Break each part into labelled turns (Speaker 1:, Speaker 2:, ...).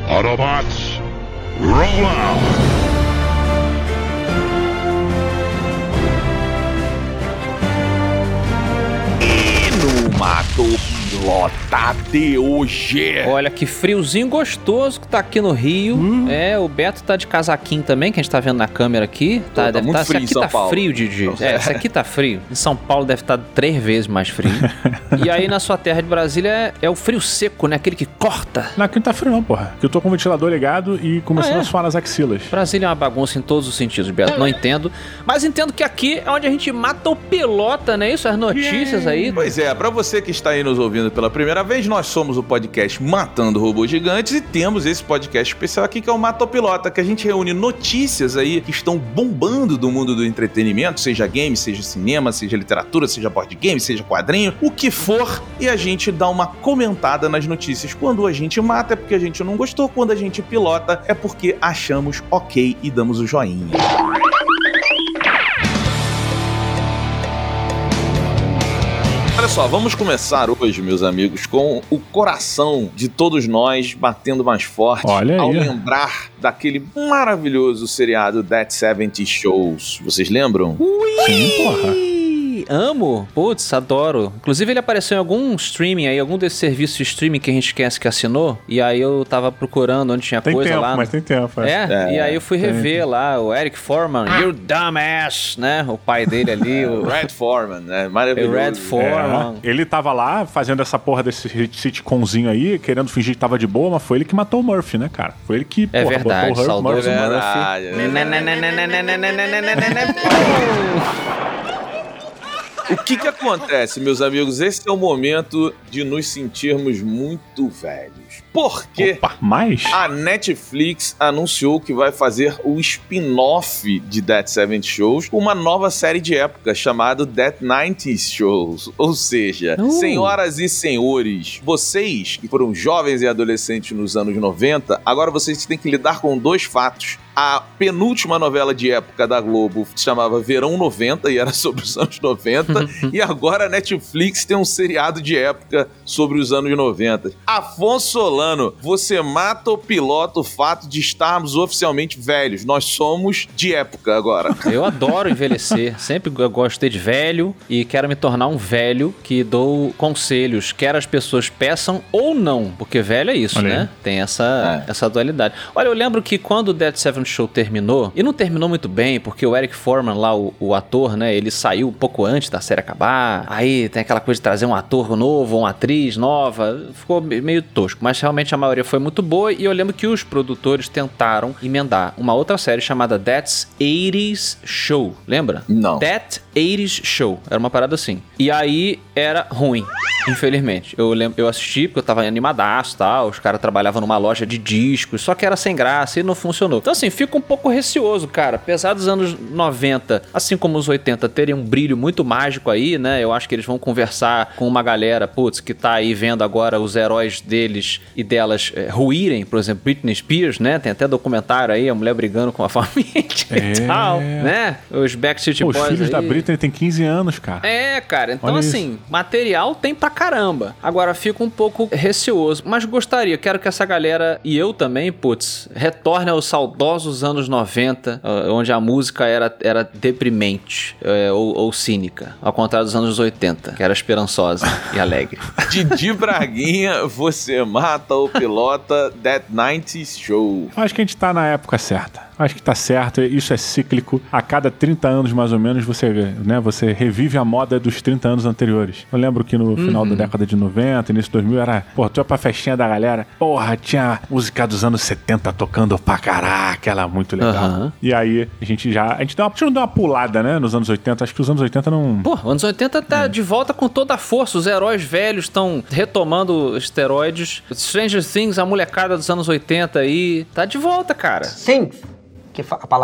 Speaker 1: Autobots, roll out!
Speaker 2: Mato Pilota de hoje.
Speaker 3: Olha que friozinho gostoso que tá aqui no Rio. O Beto tá de casaquinho também, que a gente tá vendo na câmera aqui.
Speaker 2: Tá muito frio em São Paulo.
Speaker 3: Esse aqui tá frio, Didi. Esse aqui tá frio. Em São Paulo deve estar 3 vezes mais frio. E aí na sua terra de Brasília é o frio seco, né? Aquele que corta.
Speaker 4: Não, aqui não tá frio não, porra. Porque eu tô com o ventilador ligado e começando a suar nas axilas.
Speaker 3: Brasília é uma bagunça em todos os sentidos, Beto. Não entendo. Mas entendo que aqui é onde a gente mata o pilota, né? Isso, as notícias aí.
Speaker 2: Pois é, pra você que está aí nos ouvindo pela primeira vez, nós somos o podcast Matando Robôs Gigantes e temos esse podcast especial aqui que é o Matopilota, que a gente reúne notícias aí que estão bombando do mundo do entretenimento, seja game, seja cinema, seja literatura, seja board game, seja quadrinho, o que for, e a gente dá uma comentada nas notícias. Quando a gente mata é porque a gente não gostou, quando a gente pilota é porque achamos ok e damos o joinha. Olha só, vamos começar hoje, meus amigos, com o coração de todos nós batendo mais forte ao lembrar daquele maravilhoso seriado That 70 Shows. Vocês lembram?
Speaker 4: Sim, porra.
Speaker 3: Amo, putz, adoro. Inclusive ele apareceu em algum streaming aí, algum desses serviços de streaming que a gente esquece que assinou. E aí eu tava procurando onde tinha coisa
Speaker 4: tempo,
Speaker 3: lá.
Speaker 4: Mas tem tempo,
Speaker 3: E aí eu fui rever lá o Eric Foreman, you dumbass, né? O pai dele ali.
Speaker 2: O Red Foreman, né? Maravilhoso.
Speaker 3: O Red Foreman.
Speaker 4: Ele tava lá fazendo essa porra desse sitcomzinho aí, querendo fingir que tava de boa, mas foi ele que matou o Murphy, né, cara? Foi ele que,
Speaker 3: verdade,
Speaker 4: botou o Murphy.
Speaker 2: O que acontece, meus amigos? Esse é o momento de nos sentirmos muito velhos. Porque a Netflix anunciou que vai fazer o spin-off de That 70 Shows com uma nova série de época chamada That 90 Shows. Ou seja, senhoras e senhores, vocês que foram jovens e adolescentes nos anos 90, agora vocês têm que lidar com 2 fatos. A penúltima novela de época da Globo se chamava Verão 90 e era sobre os anos 90. E agora a Netflix tem um seriado de época sobre os anos 90. Afonso Solano, você mata ou pilota o fato de estarmos oficialmente velhos? Nós somos de época agora.
Speaker 3: Eu adoro envelhecer. Sempre gostei de velho e quero me tornar um velho que dou conselhos, quer as pessoas peçam ou não. Porque velho é isso, né? Tem essa dualidade. Olha, eu lembro que quando o That 70 Show terminou, e não terminou muito bem, porque o Eric Foreman lá, o ator, né, ele saiu um pouco antes da série acabar, aí tem aquela coisa de trazer um ator novo, uma atriz nova, ficou meio tosco, mas realmente a maioria foi muito boa, e eu lembro que os produtores tentaram emendar uma outra série chamada That's 80's Show, lembra?
Speaker 2: Não.
Speaker 3: That 80's Show, era uma parada assim, e aí era ruim, infelizmente. Eu assisti porque eu tava animadaço e tal, os caras trabalhavam numa loja de discos, só que era sem graça e não funcionou. Então assim, fico um pouco receoso, cara. Apesar dos anos 90, assim como os 80, terem um brilho muito mágico aí, né? Eu acho que eles vão conversar com uma galera, putz, que tá aí vendo agora os heróis deles e delas ruírem, por exemplo, Britney Spears, né? Tem até documentário aí, a mulher brigando com a família e tal, né? Os Backstreet Boys
Speaker 4: os filhos
Speaker 3: aí.
Speaker 4: da Britney têm 15 anos, cara.
Speaker 3: Cara. Então,
Speaker 4: Olha
Speaker 3: assim,
Speaker 4: isso.
Speaker 3: material tem pra caramba. Agora, fico um pouco receoso, mas quero que essa galera, e eu também, putz, retorne aos saudosos anos 90, onde a música era deprimente ou cínica, ao contrário dos anos 80, que era esperançosa e alegre.
Speaker 2: Didi Braguinha, você mata ou pilota That 90's Show?
Speaker 4: Acho que a gente tá na época certa. Acho que tá certo, isso é cíclico. A cada 30 anos, mais ou menos, você revive a moda dos 30 anos anteriores. Eu lembro que no final da década de 90, início de 2000, tu ia pra festinha da galera, tinha música dos anos 70 tocando pra caraca, ela muito legal. E aí, a gente deu uma pulada, né, nos anos 80. Acho que os anos 80 não...
Speaker 3: Os anos 80 tá de volta com toda a força. Os heróis velhos estão retomando esteroides. Stranger Things, a molecada dos anos 80 aí, tá de volta, cara.
Speaker 5: Sim. A palavra.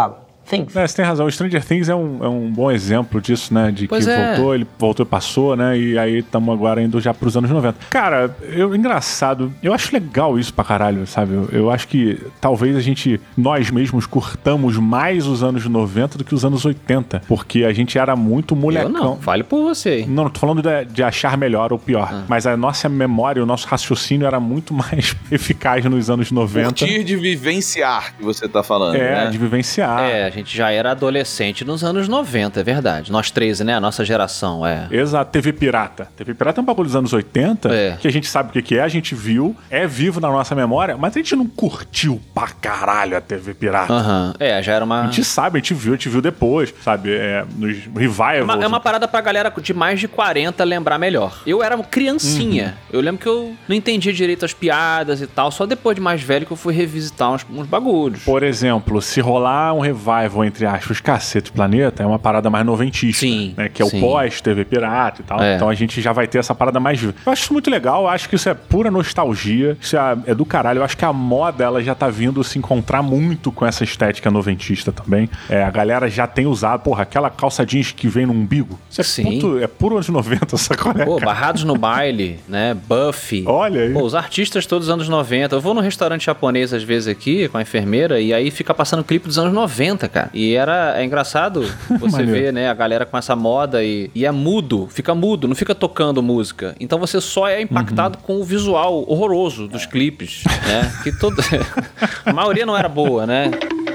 Speaker 5: Things.
Speaker 4: Você tem razão. O Stranger Things é um bom exemplo disso, né? De
Speaker 3: pois
Speaker 4: que
Speaker 3: é.
Speaker 4: ele voltou e passou, né? E aí estamos agora indo já pros anos 90. Cara, engraçado. Eu acho legal isso pra caralho, sabe? Eu acho que talvez nós mesmos curtamos mais os anos 90 do que os anos 80. Porque a gente era muito molecão.
Speaker 3: Eu não, fale por você aí.
Speaker 4: Não tô falando de achar melhor ou pior. Mas a nossa memória, o nosso raciocínio era muito mais eficaz nos anos 90.
Speaker 2: Curtir de vivenciar, que você tá falando, né?
Speaker 4: De vivenciar.
Speaker 3: A gente já era adolescente nos anos 90, é verdade. Nós 13, né? A nossa geração,
Speaker 4: Exato. TV Pirata. TV Pirata é um bagulho dos anos 80, que a gente sabe o que é, a gente viu, é vivo na nossa memória, mas a gente não curtiu pra caralho a TV Pirata.
Speaker 3: Já era uma...
Speaker 4: A gente sabe, a gente viu depois, sabe? Nos revivals.
Speaker 3: É uma parada pra galera de mais de 40 lembrar melhor. Eu era criancinha. Eu lembro que eu não entendia direito as piadas e tal, só depois de mais velho que eu fui revisitar uns bagulhos.
Speaker 4: Por exemplo, se rolar um revival, entre aspas, Cacete Planeta, é uma parada mais noventista.
Speaker 3: Sim.
Speaker 4: Né? Que é o pós-TV Pirata e tal. Então a gente já vai ter essa parada mais viva. Eu acho isso muito legal, eu acho que isso é pura nostalgia, isso é do caralho. Eu acho que a moda, ela já tá vindo se encontrar muito com essa estética noventista também. A galera já tem usado, porra, aquela calça jeans que vem no umbigo. Isso é puro anos 90, sacolé.
Speaker 3: Pô, Barrados no Baile, né? Buffy.
Speaker 4: Olha aí.
Speaker 3: Pô, os artistas todos dos anos 90. Eu vou num restaurante japonês às vezes aqui, com a enfermeira, e aí fica passando clipe dos anos 90, cara. E é engraçado você ver, né, a galera com essa moda e é mudo, fica mudo, não fica tocando música. Então você só é impactado com o visual horroroso dos clipes, né? Que a maioria não era boa, né?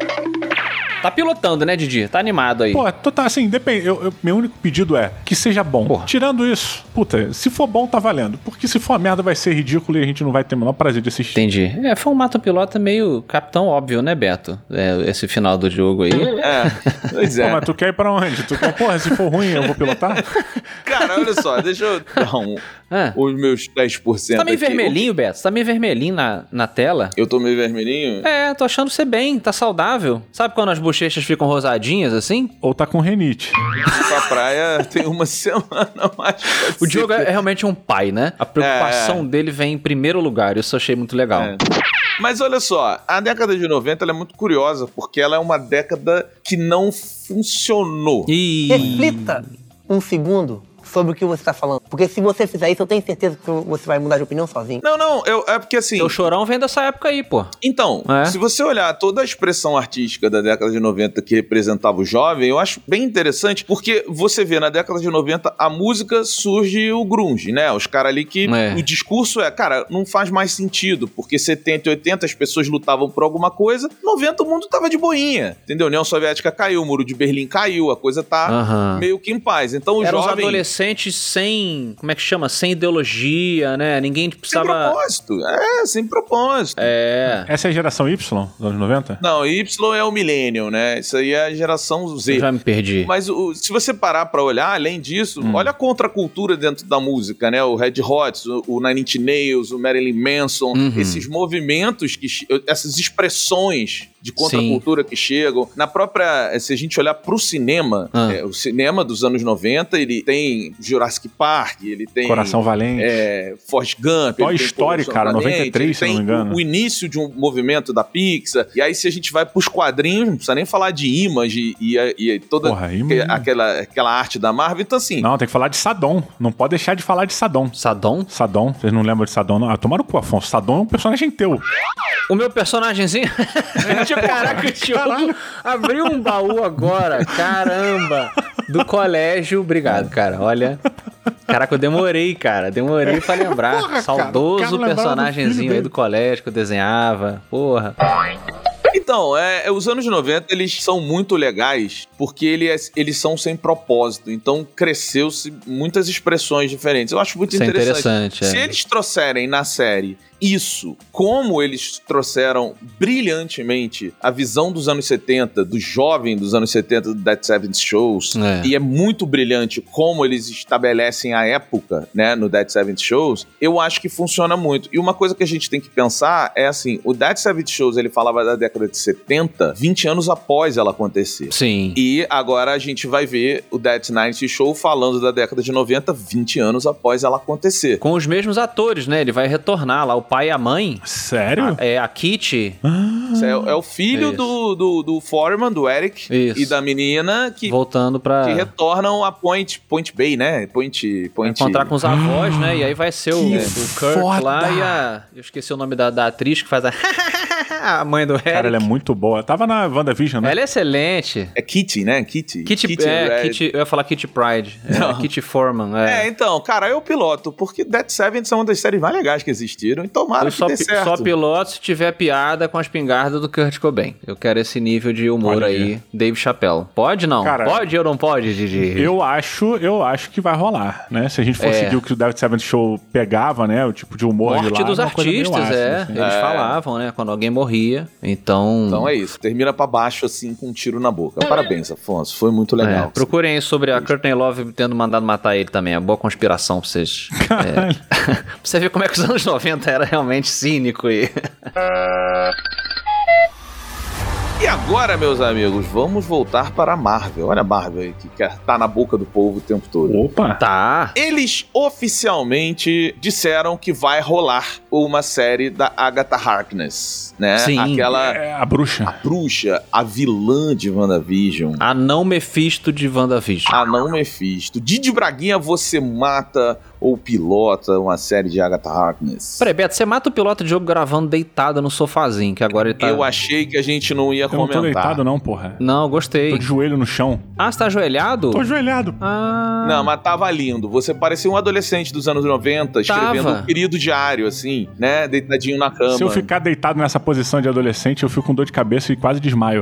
Speaker 3: Tá pilotando, né, Didi? Tá animado aí.
Speaker 4: Pô, assim, depende. Meu único pedido é que seja bom. Porra. Tirando isso, puta, se for bom, tá valendo. Porque se for uma merda, vai ser ridículo e a gente não vai ter o menor prazer de assistir.
Speaker 3: Entendi. Foi um mata-pilota meio capitão óbvio, né, Beto? Esse final do jogo aí.
Speaker 2: Pois é.
Speaker 4: Pô, mas tu quer ir pra onde? Porra, se for ruim, eu vou pilotar?
Speaker 2: Cara, olha só, deixa eu dar os meus 10%. Você
Speaker 3: tá meio
Speaker 2: aqui.
Speaker 3: Vermelhinho, Beto? Você tá meio vermelhinho na tela.
Speaker 2: Eu tô meio vermelhinho?
Speaker 3: Tô achando você bem, tá saudável. Sabe quando as bochechas ficam rosadinhas assim?
Speaker 4: Ou tá com renite?
Speaker 2: Pra praia tem uma semana mais.
Speaker 3: O Diogo é realmente um pai, né? A preocupação dele vem em primeiro lugar. Isso eu achei muito legal.
Speaker 2: Mas olha só, a década de 90 ela é muito curiosa, porque ela é uma década que não funcionou.
Speaker 5: Reflita um segundo sobre o que você tá falando. Porque se você fizer isso, eu tenho certeza que você vai mudar de opinião sozinho.
Speaker 2: Não, é porque assim...
Speaker 3: O Chorão vem dessa época aí, pô.
Speaker 2: Então, se você olhar toda a expressão artística da década de 90 que representava o jovem, eu acho bem interessante, porque você vê na década de 90 a música surge o grunge, né? Os caras ali que o discurso cara, não faz mais sentido, porque 70 e 80 as pessoas lutavam por alguma coisa, 90 o mundo tava de boinha, entendeu? A União Soviética caiu, o Muro de Berlim caiu, a coisa tá meio que em paz. Então o
Speaker 3: jovem...
Speaker 2: os
Speaker 3: adolescentes sem, como é que chama? Sem ideologia, né? Ninguém precisava...
Speaker 2: Sem propósito. Sem propósito.
Speaker 4: Essa é a geração Y dos anos 90?
Speaker 2: Não, Y é o Millennium, né? Isso aí é a geração Z.
Speaker 3: Eu já me perdi.
Speaker 2: Mas se você parar pra olhar, além disso, olha a contracultura dentro da música, né? O Red Hot, o Nine Inch Nails, o Marilyn Manson, esses movimentos, essas expressões de contracultura que chegam. Na própria, se a gente olhar pro cinema, o cinema dos anos 90, ele tem Jurassic Park, ele tem...
Speaker 4: Coração Valente.
Speaker 2: Forrest Gump.
Speaker 4: Toy Story, cara, 93, se não me engano.
Speaker 2: O início de um movimento da Pixar. E aí, se a gente vai pros quadrinhos, não precisa nem falar de Image e toda aquela arte da Marvel. Então, assim...
Speaker 4: Não, tem que falar de Saddam. Não pode deixar de falar de Saddam.
Speaker 3: Saddam?
Speaker 4: Saddam. Vocês não lembram de Saddam, não? Tomaram o cu, Afonso. Saddam é um personagem teu.
Speaker 3: O meu personagemzinho? Caraca, o Diogo abriu um baú agora. Caramba. Do colégio. Obrigado, cara. Olha... Caraca, eu demorei pra lembrar.
Speaker 4: Porra,
Speaker 3: saudoso personagemzinho aí do colégio que eu desenhava. Porra.
Speaker 2: Então, os anos 90, eles são muito legais porque eles são sem propósito. Então, cresceu-se muitas expressões diferentes. Eu acho muito interessante. Se eles trouxerem na série isso, como eles trouxeram brilhantemente a visão dos anos 70, do jovem dos anos 70 do Dead 70 Shows, e é muito brilhante como eles estabelecem a época, né, no Dead 70 Shows, eu acho que funciona muito. E uma coisa que a gente tem que pensar é assim, o Dead 70 Shows, ele falava da década de 70, 20 anos após ela acontecer.
Speaker 3: Sim.
Speaker 2: E agora a gente vai ver o Dead 90 Show falando da década de 90, 20 anos após ela acontecer.
Speaker 3: Com os mesmos atores, né? Ele vai retornar lá, o pai e a mãe.
Speaker 4: Sério?
Speaker 3: A Kitty.
Speaker 2: É o filho do Foreman, do Eric,
Speaker 3: Isso.
Speaker 2: e da menina que...
Speaker 3: Voltando pra...
Speaker 2: Que retornam a Point Bay, né? Point...
Speaker 3: Encontrar com os avós, né? E aí vai ser o Kurt
Speaker 4: foda.
Speaker 3: lá e a... Eu esqueci o nome da atriz que faz a mãe do Eric.
Speaker 4: Cara, ela é muito boa. Tava na WandaVision, né?
Speaker 3: Ela é excelente.
Speaker 2: É Kitty, né? Kitty,
Speaker 3: Kitty, eu ia falar Kitty Pryde. Kitty Foreman.
Speaker 2: Então, cara, eu piloto, porque Dead Seven são uma das séries mais legais que existiram, e tomara que dê certo.
Speaker 3: Só piloto se tiver piada com a espingarda do Kurt Cobain. Eu quero esse nível de humor aí, Dave Chappelle. Pode não? Cara, pode ou não pode, Didi?
Speaker 4: Eu acho que vai rolar, né? Se a gente for seguir o que o Dead Seven Show pegava, né? O tipo de humor
Speaker 3: Morte
Speaker 4: de lá.
Speaker 3: dos artistas, assim. Eles falavam, né? Quando alguém morria. Então
Speaker 2: é isso. Termina pra baixo, assim, com um tiro na boca. Parabéns, Afonso. Foi muito legal.
Speaker 3: Procurem aí sobre a Courtney Love tendo mandado matar ele também. É boa conspiração pra vocês. Pra você ver como é que os anos 90 era realmente cínico e...
Speaker 2: E agora, meus amigos, vamos voltar para a Marvel. Olha a Marvel aí, que tá na boca do povo o tempo todo.
Speaker 4: Opa!
Speaker 3: Tá.
Speaker 2: Eles oficialmente disseram que vai rolar uma série da Agatha Harkness, né?
Speaker 3: Sim.
Speaker 2: Aquela...
Speaker 4: a bruxa.
Speaker 2: A bruxa, a vilã de WandaVision.
Speaker 3: A não Mephisto de WandaVision.
Speaker 2: A não Mephisto. Didi Braguinha, você mata ou pilota uma série de Agatha Harkness?
Speaker 3: Peraí, Beto, você mata o piloto de jogo gravando deitado no sofazinho, que agora ele tá...
Speaker 2: Eu achei que a gente não ia comentar.
Speaker 4: Eu não tô deitado não, porra.
Speaker 3: Não, gostei.
Speaker 4: Tô de joelho no chão.
Speaker 3: Ah, você tá ajoelhado?
Speaker 4: Tô ajoelhado.
Speaker 2: Não, mas tava lindo. Você parecia um adolescente dos anos 90, escrevendo um querido diário, assim, né? Deitadinho na cama.
Speaker 4: Se eu ficar deitado nessa posição de adolescente, eu fico com dor de cabeça e quase desmaio.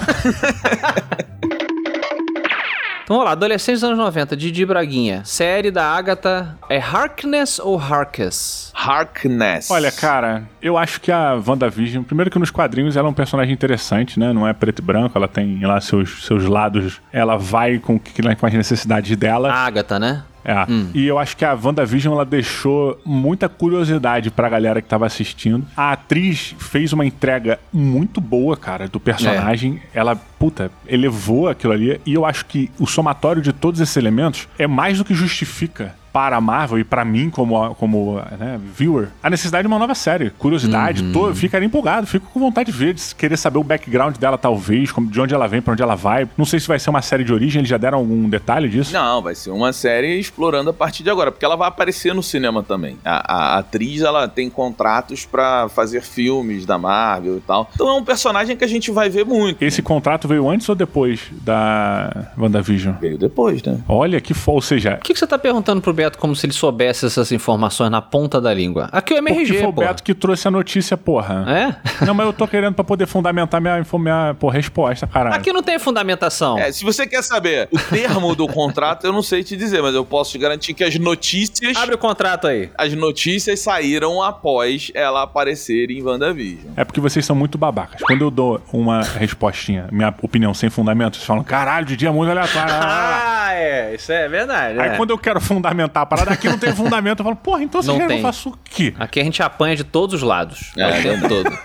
Speaker 3: Então, vamos lá, adolescentes dos anos 90, Didi Braguinha. Série da Agatha é Harkness ou Harkness?
Speaker 2: Harkness.
Speaker 4: Olha, cara, eu acho que a WandaVision, primeiro que nos quadrinhos ela é um personagem interessante, né? Não é preto e branco, ela tem lá seus lados, ela vai com as necessidades dela.
Speaker 3: A Agatha, né?
Speaker 4: E eu acho que a WandaVision, ela deixou muita curiosidade pra galera que tava assistindo. A atriz fez uma entrega muito boa, cara, do personagem. Ela, elevou aquilo ali. E eu acho que o somatório de todos esses elementos é mais do que justifica para a Marvel e para mim como né, viewer, a necessidade de uma nova série. Curiosidade, ficaria empolgado, fico com vontade de ver, de querer saber o background dela talvez, de onde ela vem, para onde ela vai. Não sei se vai ser uma série de origem, eles já deram algum detalhe disso?
Speaker 2: Não, vai ser uma série explorando a partir de agora, porque ela vai aparecer no cinema também. A atriz, ela tem contratos para fazer filmes da Marvel e tal. Então é um personagem que a gente vai ver muito.
Speaker 4: Esse contrato veio antes ou depois da WandaVision?
Speaker 2: Veio depois, né?
Speaker 4: Olha, ou seja...
Speaker 3: O que você tá perguntando pro Beto como se ele soubesse essas informações na ponta da língua? Aqui é o MRG,
Speaker 4: porque foi o Beto que trouxe a notícia, porra.
Speaker 3: É?
Speaker 4: Não, mas eu tô querendo pra poder fundamentar minha resposta, caralho.
Speaker 3: Aqui não tem fundamentação.
Speaker 2: Se você quer saber o termo do contrato, eu não sei te dizer, mas eu posso te garantir que as notícias...
Speaker 3: Abre o contrato aí.
Speaker 2: As notícias saíram após ela aparecer em WandaVision.
Speaker 4: É porque vocês são muito babacas. Quando eu dou uma respostinha, minha opinião sem fundamento, vocês falam, caralho, Didi é muito aleatório.
Speaker 3: Isso é verdade.
Speaker 4: Aí quando eu quero fundamentar a parada, aqui não tem fundamento, eu falo, porra, então vocês querem que eu faça o quê?
Speaker 3: Aqui a gente apanha de todos os lados. O tempo todo.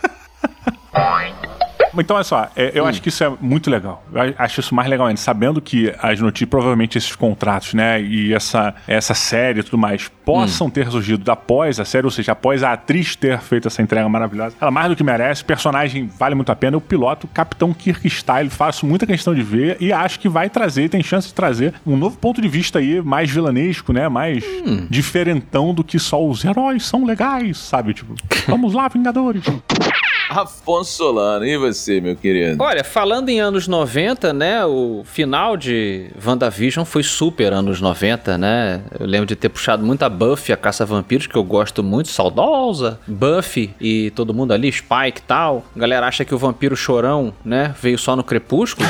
Speaker 4: Então, olha só, eu acho que isso é muito legal. Eu acho isso mais legal ainda, sabendo que as notícias, provavelmente esses contratos, né, e essa série e tudo mais, possam ter surgido após a série, ou seja, após a atriz ter feito essa entrega maravilhosa. Ela mais do que merece, o personagem vale muito a pena. Eu piloto Capitão Kirk Style, faço muita questão de ver e acho que vai trazer, tem chance de trazer um novo ponto de vista aí, mais vilanesco, né, mais diferentão do que só os heróis são legais, sabe? Tipo, vamos lá, Vingadores.
Speaker 2: Afonso Solano, e você, meu querido?
Speaker 3: Olha, falando em anos 90, né, o final de WandaVision foi super anos 90, né? Eu lembro de ter puxado muito a Buffy, a Caça-Vampiros, que eu gosto muito, saudosa. Buffy e todo mundo ali, Spike e tal. A galera acha que o vampiro chorão, né, veio só no Crepúsculo.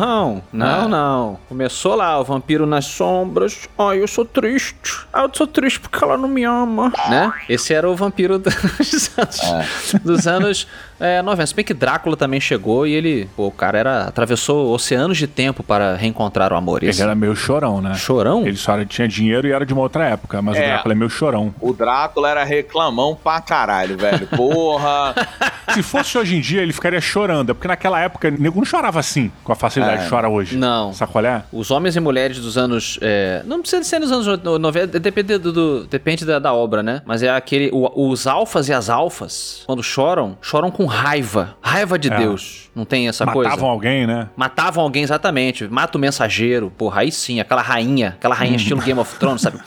Speaker 3: Não. Começou lá, o vampiro nas sombras. Ai, eu sou triste. Eu sou triste porque ela não me ama, né? Esse era o vampiro dos anos 90. Se bem que Drácula também chegou e ele... Pô, o cara atravessou oceanos de tempo para reencontrar o amor.
Speaker 4: Ele era meio chorão, né?
Speaker 3: Chorão?
Speaker 4: Ele só tinha dinheiro e era de uma outra época, mas o Drácula é meio chorão.
Speaker 2: O Drácula era reclamão pra caralho, velho. Porra!
Speaker 4: Se fosse hoje em dia, ele ficaria chorando, porque naquela época, nego não chorava assim, com a facilidade que chora hoje.
Speaker 3: Não.
Speaker 4: Sabe qual é?
Speaker 3: Os homens e mulheres dos anos... não precisa ser nos anos 90, depende da obra, né? Mas é aquele... Os alfas e as alfas, quando choram com raiva. Raiva de Deus. Não tem essa coisa?
Speaker 4: Matavam alguém, né?
Speaker 3: Matavam alguém, exatamente. Mata o mensageiro. Porra, aí sim. Aquela rainha estilo Game of Thrones, sabe?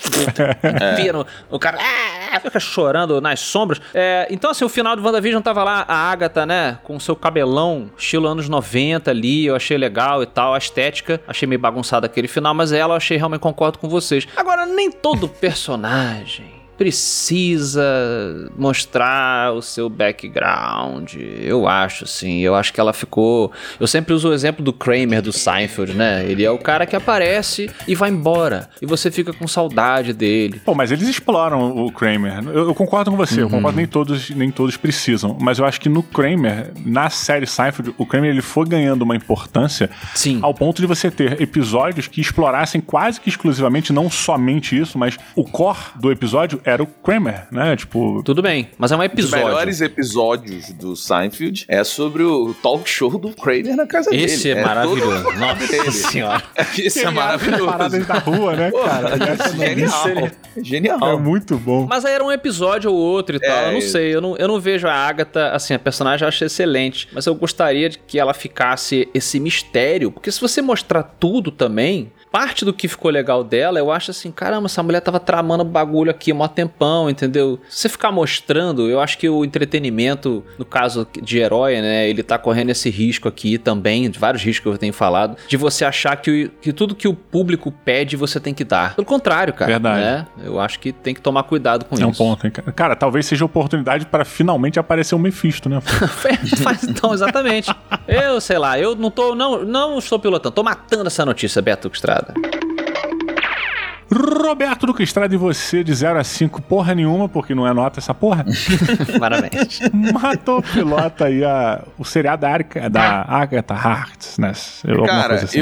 Speaker 3: O cara fica chorando nas sombras. Então, assim, o final do WandaVision tava lá, a Agatha, né? Com seu cabelão, estilo anos 90 ali. Eu achei legal e tal. A estética, achei meio bagunçado aquele final, mas ela eu achei, realmente concordo com vocês. Agora, nem todo personagem precisa mostrar o seu background, eu acho, assim. Eu acho que ela ficou... Eu sempre uso o exemplo do Kramer, do Seinfeld, né? Ele é o cara que aparece e vai embora. E você fica com saudade dele.
Speaker 4: Pô, mas eles exploram o Kramer. Eu concordo com você. Eu concordo que nem todos precisam. Mas eu acho que no Kramer, na série Seinfeld, o Kramer ele foi ganhando uma importância ao ponto de você ter episódios que explorassem quase que exclusivamente, não somente isso, mas o core do episódio era o Kramer, né? Tipo...
Speaker 3: Tudo bem, mas é um episódio.
Speaker 2: Os melhores episódios do Seinfeld é sobre o talk show do Kramer na casa dele.
Speaker 3: Esse é maravilhoso. Nossa senhora.
Speaker 2: Esse é maravilhoso.
Speaker 4: Paradas da rua, né, cara?
Speaker 2: Genial.
Speaker 4: É muito bom.
Speaker 3: Mas aí era um episódio ou outro e tal. Eu não sei. Eu não vejo a Agatha, assim, a personagem eu acho excelente. Mas eu gostaria de que ela ficasse esse mistério. Porque se você mostrar tudo também... Parte do que ficou legal dela, eu acho assim, caramba, essa mulher tava tramando bagulho aqui há mó tempão, entendeu? Se você ficar mostrando, eu acho que o entretenimento, no caso de herói, né, ele tá correndo esse risco aqui também, de vários riscos que eu tenho falado, de você achar que tudo que o público pede, você tem que dar. Pelo contrário, cara.
Speaker 4: Verdade.
Speaker 3: Né? Eu acho que tem que tomar cuidado com isso.
Speaker 4: É um ponto, hein? Cara, talvez seja a oportunidade para finalmente aparecer o Mephisto, né?
Speaker 3: Então, exatamente. Eu, sei lá, eu não estou pilotando, tô matando essa notícia, Beto Estrada.
Speaker 4: Roberto Duque Estrada, e você de 0 a 5, porra nenhuma, porque não é nota essa porra.
Speaker 3: Parabéns.
Speaker 4: Matou pilota aí o seriado da Agatha Harkness, né?
Speaker 2: Cara,
Speaker 4: assim.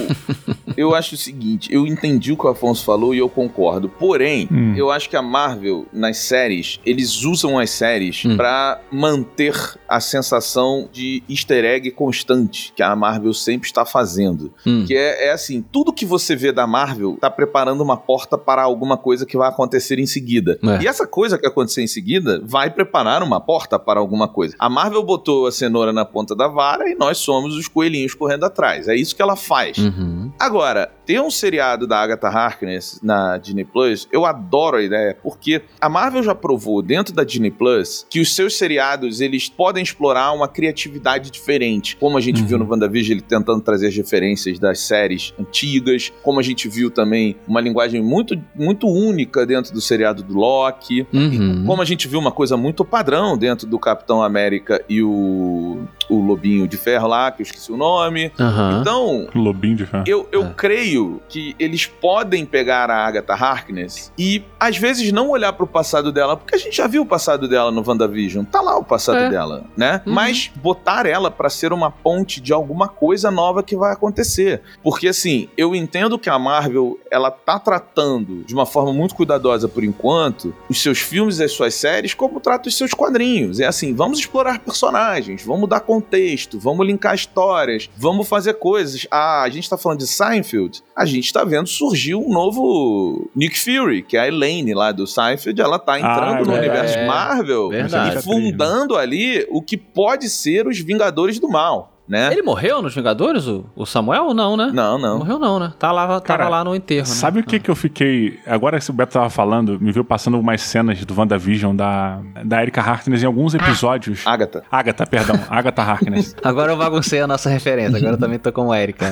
Speaker 2: eu acho o seguinte, eu entendi o que o Afonso falou e eu concordo. Porém, eu acho que a Marvel, nas séries, eles usam as séries pra manter a sensação de easter egg constante que a Marvel sempre está fazendo. Que é assim, tudo que você vê da Marvel tá preparando uma porta para alguma coisa que vai acontecer em seguida. E essa coisa que acontecer em seguida vai preparar uma porta para alguma coisa. A Marvel botou a cenoura na ponta da vara e nós somos os coelhinhos correndo atrás. É isso que ela faz. Agora, ter um seriado da Agatha Harkness na Disney Plus, eu adoro a ideia, porque a Marvel já provou dentro da Disney Plus que os seus seriados, eles podem explorar uma criatividade diferente. Como a gente viu no WandaVision, ele tentando trazer as referências das séries antigas, como a gente viu também uma linguagem muito, muito única dentro do seriado do Loki, como a gente viu uma coisa muito padrão dentro do Capitão América e o Lobinho de Ferro lá, que eu esqueci o nome. Então,
Speaker 4: Lobinho de Ferro.
Speaker 2: Eu creio que eles podem pegar a Agatha Harkness e, às vezes, não olhar pro passado dela, porque a gente já viu o passado dela no WandaVision, tá lá o passado dela, né? Mas botar ela pra ser uma ponte de alguma coisa nova que vai acontecer. Porque, assim, eu entendo que a Marvel, ela tá tratando de uma forma muito cuidadosa por enquanto os seus filmes e as suas séries como trata os seus quadrinhos. É assim, vamos explorar personagens, vamos dar contexto, vamos linkar histórias, vamos fazer coisas. A gente tá falando de Seinfeld, a gente tá vendo surgir um novo Nick Fury, que é a Elaine lá do Seinfeld, ela tá entrando no universo Marvel e fundando ali o que pode ser os Vingadores do Mal. Né?
Speaker 3: Ele morreu nos Vingadores, o Samuel, ou não, né?
Speaker 2: Não.
Speaker 3: Morreu não, né? Tava lá no enterro, né?
Speaker 4: Sabe o que eu fiquei... Agora que o Beto tava falando, me viu passando umas cenas do WandaVision da Erika Harkness em alguns episódios. Agatha, perdão. Agatha Harkness.
Speaker 3: Agora eu baguncei a nossa referência, agora eu também tô com a Erika.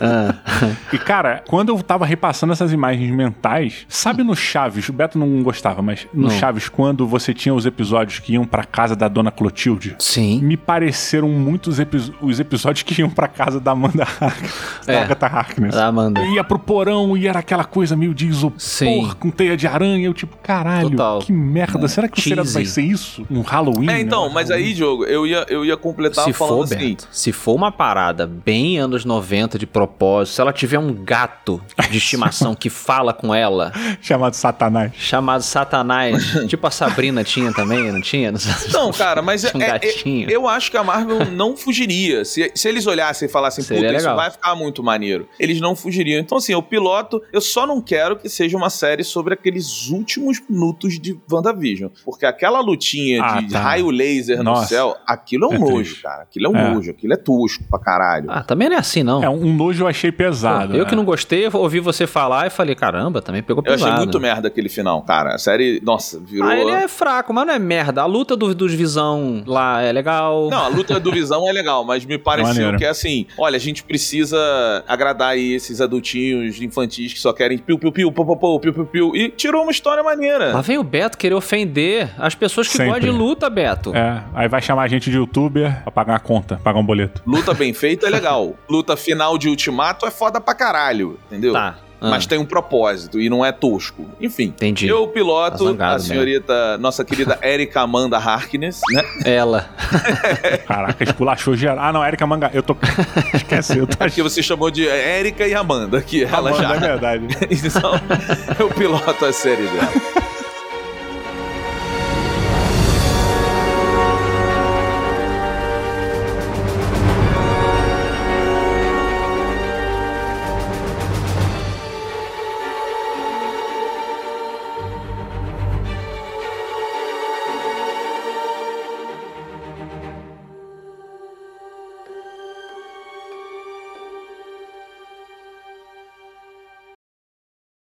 Speaker 4: E cara, quando eu tava repassando essas imagens mentais, sabe no Chaves, o Beto não gostava, mas no Chaves, quando você tinha os episódios que iam pra casa da Dona Clotilde?
Speaker 3: Sim.
Speaker 4: Me pareceram muitos os episódios que iam pra casa da Amanda Harkness. Agatha Harkness.
Speaker 3: Da Amanda.
Speaker 4: Ia pro porão e era aquela coisa meio de isopor com teia de aranha. Eu tipo, caralho, que merda. Será que o seriado vai ser isso? Um Halloween?
Speaker 2: Então, mas aí, Diogo, eu ia completar falando assim.
Speaker 3: Beto, se for uma parada bem anos 90 de propósito, se ela tiver um gato de estimação que fala com ela...
Speaker 4: Chamado Satanás.
Speaker 3: Tipo a Sabrina tinha também, não tinha?
Speaker 2: Não, cara, mas
Speaker 3: um gatinho.
Speaker 2: Eu acho que a Marvel não fugiria. Se eles olhassem e falassem, puta, isso vai ficar muito maneiro. Eles não fugiriam. Então, assim, eu piloto, eu só não quero que seja uma série sobre aqueles últimos minutos de WandaVision. Porque aquela lutinha de raio laser no céu, aquilo é um nojo, cara. Aquilo é um nojo, aquilo é tosco pra caralho.
Speaker 3: Também não é assim, não.
Speaker 4: Um nojo eu achei pesado.
Speaker 3: Pô, eu que não gostei, eu ouvi você falar e falei, caramba, também pegou pesado.
Speaker 2: Eu achei muito merda aquele final, cara. A série, nossa, virou...
Speaker 3: ele é fraco, mas não é merda. A luta dos Visão lá é legal.
Speaker 2: Não, a luta do Visão é legal, mas me pareceu que é assim, olha, a gente precisa agradar aí esses adultinhos infantis que só querem piu-piu-piu, piu-piu-piu, e tirou uma história maneira.
Speaker 3: Lá vem o Beto querer ofender as pessoas que gostam de luta, Beto.
Speaker 4: Aí vai chamar a gente de youtuber pra pagar a conta, pagar um boleto.
Speaker 2: Luta bem feita é legal. Luta final de Ultimato é foda pra caralho, entendeu?
Speaker 3: Tá.
Speaker 2: Mas tem um propósito e não é tosco. Enfim,
Speaker 3: entendi.
Speaker 2: Eu piloto a senhorita, nossa querida Erika Amanda Harkness, né?
Speaker 3: Ela.
Speaker 4: Caraca, esculachou geral. Não, Erika Manga. Eu tô... Esquece.
Speaker 2: Porque você chamou de Erika e Amanda, que ela
Speaker 4: Amanda,
Speaker 2: já...
Speaker 4: é verdade.
Speaker 2: Então, eu piloto a série dela.